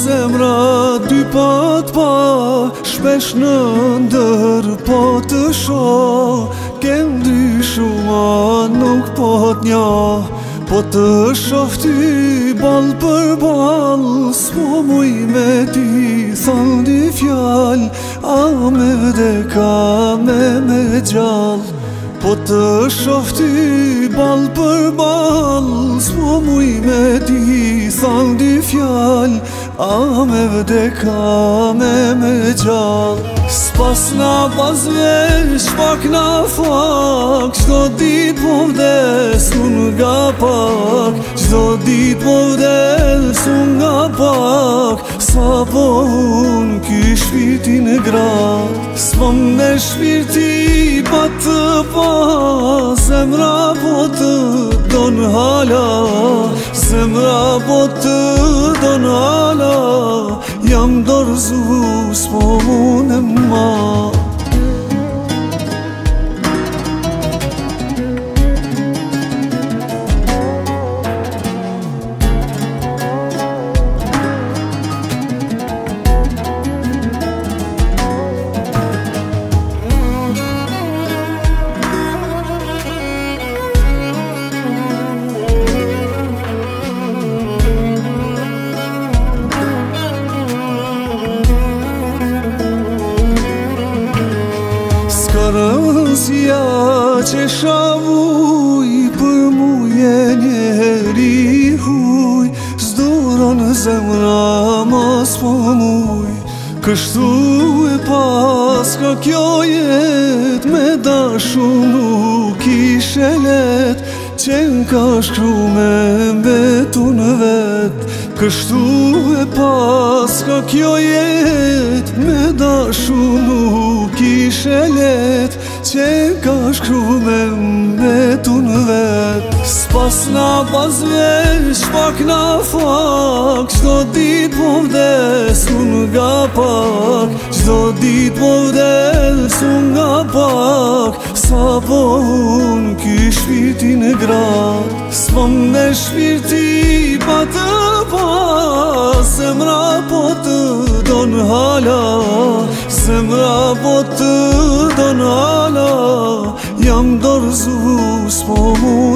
zemra dy pat pa, shpesh në ndër po të shoh. Kem dyshua nuk po t'nja, po të shoh ty ball për ball. S'po muj me ti thon dy fjall, a me vdeka me gjall. Po të shoh ty ball për ball, s'po muj me ti thon dy fjall, a me vdeka me gjall. S'pas na pas vesh pak na fak, qdo dit po vdes unë nga pak. Qdo dit po vdes unë nga pak, sa po unë ky shpirti në grat. S'pom me shpirti pa të pa, zemra po të don hala. Zemra po të don hala, jam dorzu s'po munem ma. Rëzja që shavuj, për muje njeri huj. S'duron zemra mas po muj, kështu e pas ka kjo jet. Me dashu nuk ishe let, qenë ka shkru me mbetu në vet. Kështu e pas ka kjo jet, me dashu nuk ishe let, qenë ka shkru me mbetu në vet. S'pas na pas vesh pak na fak, qdo dit po vdes unë nga pak. Qdo dit po vdes unë nga pak, sa po unë ky shpirti në grat. S'pom me shpirti pa të pa, zemra po të don hala. Zemra po të don hala, jam dorzu s'po mu